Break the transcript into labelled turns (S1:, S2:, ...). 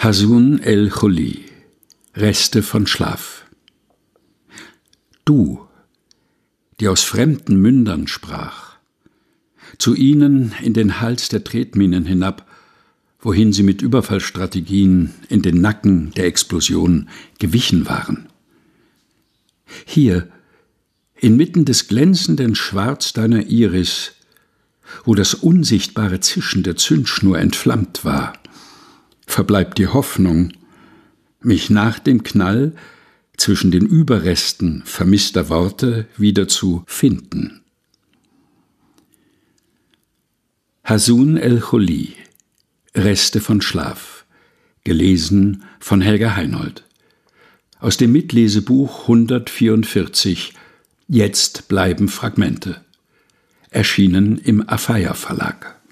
S1: Hasun el-Choli, Reste von Schlaf. Du, die aus fremden Mündern sprach, zu ihnen in den Hals der Tretminen hinab, wohin sie mit Überfallstrategien in den Nacken der Explosion gewichen waren. Hier, inmitten des glänzenden Schwarz deiner Iris, wo das unsichtbare Zischen der Zündschnur entflammt war, verbleibt die Hoffnung, mich nach dem Knall zwischen den Überresten vermisster Worte wieder zu finden. Hasun el-Choli, Reste von Schlaf, gelesen von Helga Heinold. Aus dem Mitlesebuch 144, Jetzt bleiben Fragmente, erschienen im Afeier Verlag.